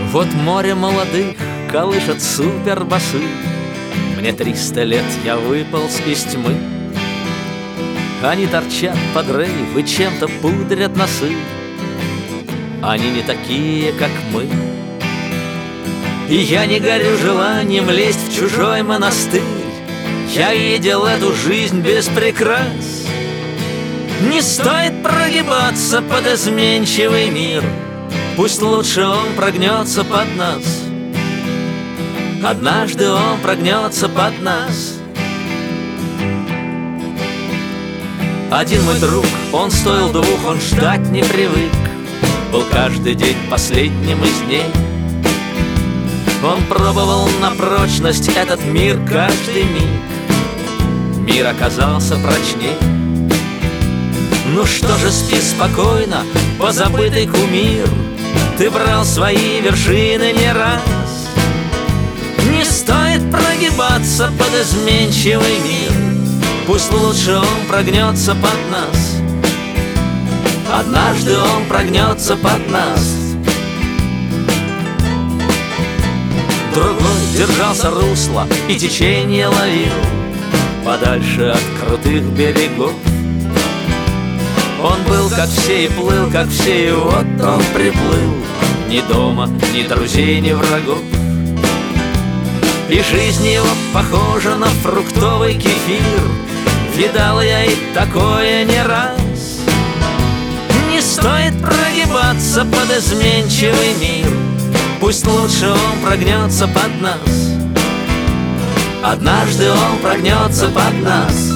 Вот море молодых колышет супербасы. Мне 300 лет, я выполз из тьмы. Они торчат под рейв и чем-то пудрят носы. Они не такие, как мы. И я не горю желанием лезть в чужой монастырь. Я видел эту жизнь без прикрас. Не стоит прогибаться под изменчивый мир. Пусть лучше он прогнется под нас. Однажды он прогнется под нас. Один мой друг, он стоил 2, он ждать не привык. Был каждый день последним из дней. Он пробовал на прочность этот мир каждый миг. Мир оказался прочней. Ну что же, спи спокойно, позабытый кумир. Ты брал свои вершины не раз. Не стоит прогибаться под изменчивый мир. Пусть лучше он прогнется под нас. Однажды он прогнется под нас. Другой держался русла и течение ловил подальше от крутых берегов. Он был как все и плыл, как все, и вот он приплыл. Ни дома, ни друзей, ни врагов. И жизнь его похожа на фруктовый кефир. Видал я и такое не раз. Не стоит прогибаться под изменчивый мир. Пусть лучше он прогнется под нас. Однажды он прогнется под нас.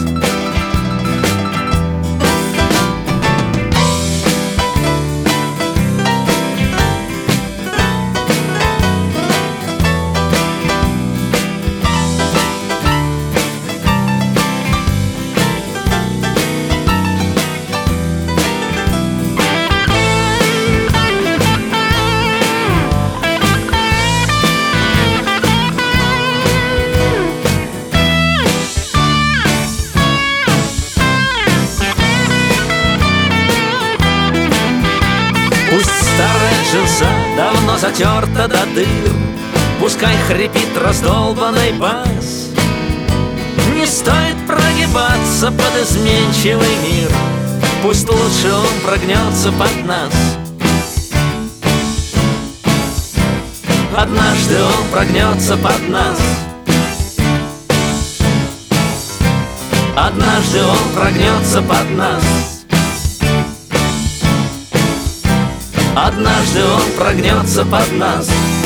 Пусть старая джинса давно затерта до дыр. Пускай хрипит раздолбанный бас. Не стоит прогибаться под изменчивый мир. Пусть лучше он прогнется под нас. Однажды он прогнется под нас. Однажды он прогнется под нас. Однажды он прогнется под нас.